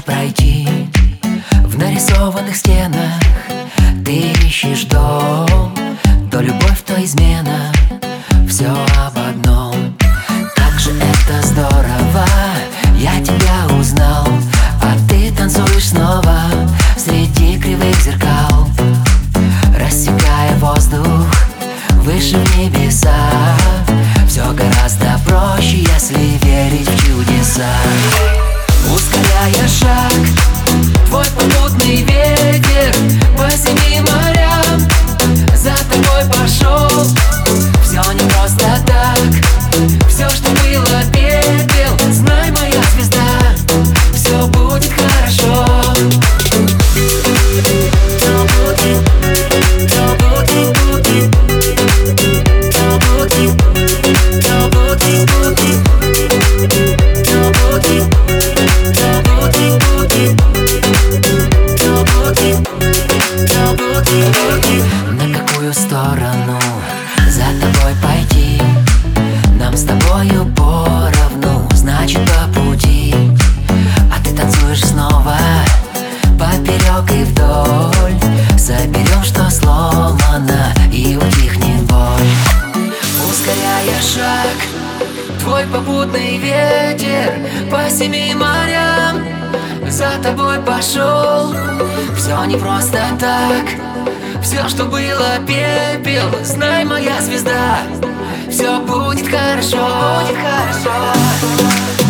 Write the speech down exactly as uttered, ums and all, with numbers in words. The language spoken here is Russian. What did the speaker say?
пройти в нарисованных стенах. Ты ищешь дом, то любовь, то измена. Все об одном. Как же это здорово, я тебя узнал, а ты танцуешь снова среди кривых зеркал, рассекая воздух выше в небеса. Все гораздо проще, если верить в чудеса. Ускоряя шаг, твой попутный ветер по семи морям за тобой пошел. Все не просто так, все, что было, пепел. Знай, моя звезда, все будет хорошо. Все будет, все будет, будет. Все будет, все будет, будет. Все будет, все будет, будет. Все будет, все будет, будет. На какую сторону за тобой пойти? Нам с тобою поровну, значит по пути. А ты танцуешь снова поперек и вдоль. Соберем, что сломано, и утихнет боль. Ускоряя шаг, твой попутный ветер по семи морям за тобой пошел. Все не просто так, все, что было, пепел. Знай, моя звезда, все будет хорошо, будет хорошо.